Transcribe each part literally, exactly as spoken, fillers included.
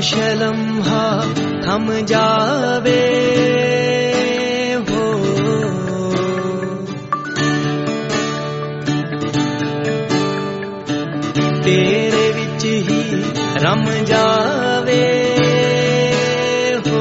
काश लम्हा थम जावे हो, तेरे विच ही रम जावे हो।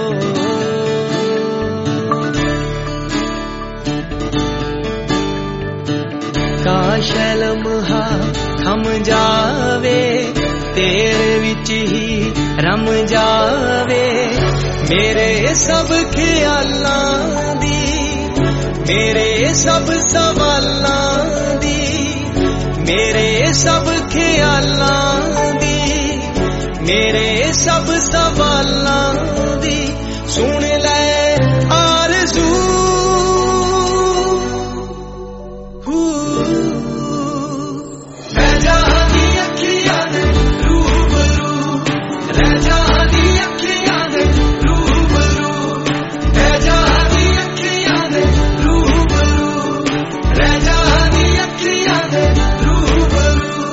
काश लम्हा थम जावे, तेरे विच ही रम जावे, मेरे सब ख्यालां दी, मेरे सब सवालां दी, मेरे सब ख्यालां दी, मेरे सब सवालां दी सुन ले आरज़ू। रह जा दी अखियां दे रूबरू, रह जा दी अखियां दे रूबरू, रह जा दी अखियां दे रूबरू, रह जा दी अखियां दे रूबरू।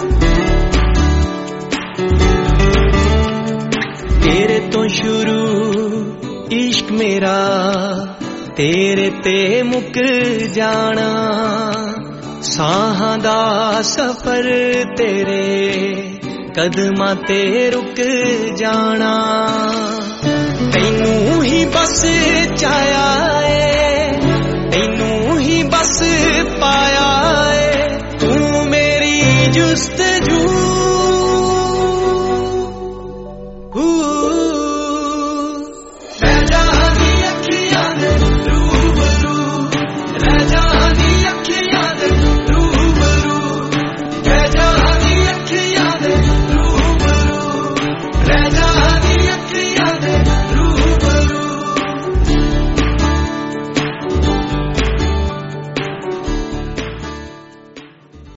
तेरे तो शुरू इश्क मेरा, तेरे ते मुक जाना, साहां दा सफर तेरे कदमां ते रुक जाना, तैनू ही बस चाया ए